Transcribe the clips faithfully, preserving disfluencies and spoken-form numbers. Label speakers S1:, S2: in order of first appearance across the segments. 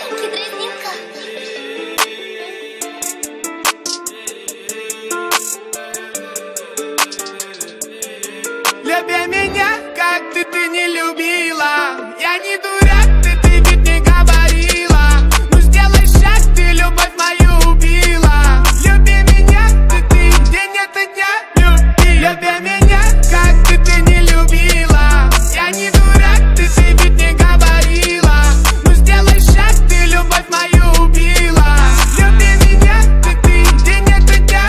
S1: Люби меня, как ты, ты не любила. Я не дурак, ты, ты ведь не говорила. Ну сделай шаг, ты любовь мою убила. Люби меня, ты, ты день ото дня люби. Люби меня, как ты, ты не любила. Я не дурак, ты, ты ведь не говорила. Ну сделай шаг, ты любовь мою убила. Люби меня, ты, ты день ото дня.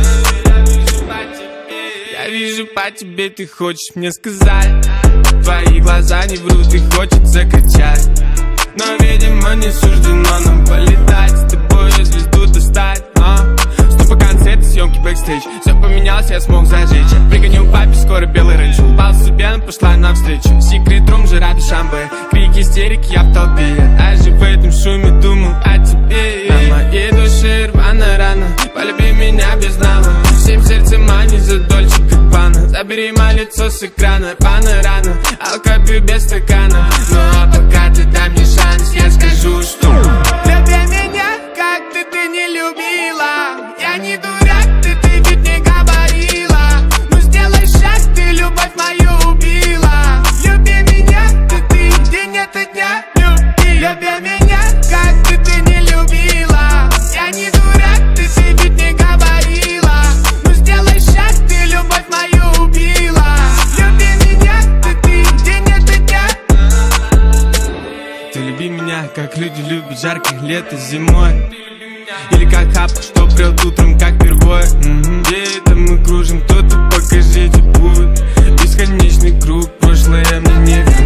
S1: Я вижу по тебе, ты хочешь мне сказать. Твои глаза не врут, и хочется кричать. Но, видимо, не суждено нам полетать. С тобой звезду достать, а? Стоп, концерт, съемки, бэкстейдж. Все поменялось, я смог зажечь. Пригоню папе скоро белый рейндж. Упал с себе, пошла навстречу. Секрет рум, жира без шамбе. Крики, истерики, я в толпе. Даже в этом шуме думал о тебе. На моей душе рваная рана. Полюби меня без нала. Всем сердцем мани за дольче габбана. Забери мое лицо с экрана. Панорана, алкоголь без стакана. Ну а пока ты дай мне шанс, я скажу, что люби меня, как ты, ты не любила. Я не дурак, ты, ты ведь не говорила. Ну сделай шаг, ты любовь мою убила. Люби меня, ты, ты день ото дня люби. Люби меня, как ты, ты не любила. Я не дурак, ты, ты ведь не говорила. Ну сделай шаг, ты любовь мою убила. Люби меня, ты, ты день ото дня. Ты люби меня, как люди любят жаркое лето зимой. Или как хапка, что прет утром, как первое. М-м, где это мы кружим, кто-то покажите путь. Бесконечный круг, прошлое мне не вернуть.